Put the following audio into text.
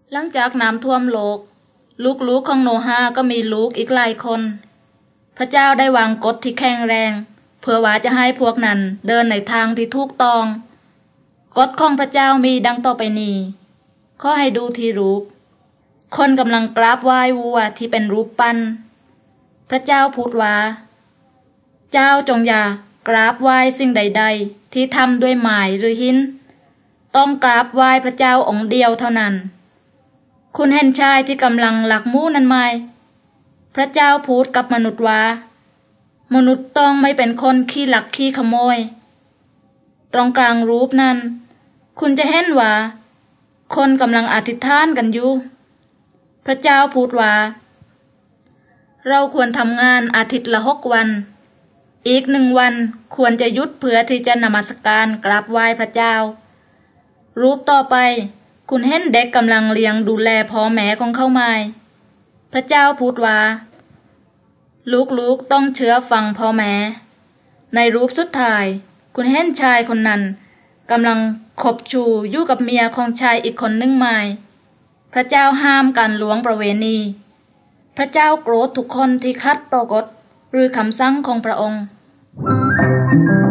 หลังจากน้ำท่วมโลกลูกๆของโนฮาก็มีลูกอีกหลายคนพระเจ้าได้วางกฎที่แข็งแรงเพื่อว่าจะให้พวกนั้นเดินในทางที่ถูกต้องกฎของพระเจ้ามีดังต่อไปนี้ขอให้ดูที่รูปคนกำลังกราบไหว้วัวที่เป็นรูปปั้นพระเจ้าพูดว่าเจ้าจงอย่ากราบไหว้สิ่งใดๆที่ทำด้วยไม้หรือหินต้องกราบไหว้พระเจ้าองค์เดียวเท่านั้นคุณเห็นชายที่กำลังหลักหมูนั้นไหมพระเจ้าพูดกับมนุษย์ว่ามนุษย์ต้องไม่เป็นคนขี้ลักขี้ขโมยตรงกลางรูปนั้นคุณจะเห็นว่าคนกำลังอธิษฐานกันอยู่พระเจ้าพูดว่าเราควรทำงานอาทิตย์ละ6 วันอีก1 วันควรจะหยุดเพื่อที่จะนมัสการกราบไหว้พระเจ้ารูปต่อไปคุณเห็นเด็กกำลังเลี้ยงดูแลพ่อแม่ของเขาไหมพระเจ้าพูดว่าลูกๆต้องเชื่อฟังพ่อแม่ในรูปสุดท้ายคุณเห็นชายคนนั้นกำลังคบชูอยู่กับเมียของชายอีกคนหนึ่งไหมพระเจ้าห้ามการล่วงประเวณีพระเจ้าโกรธทุกคนที่ขัดต่อกฎหรือคำสั่งของพระองค์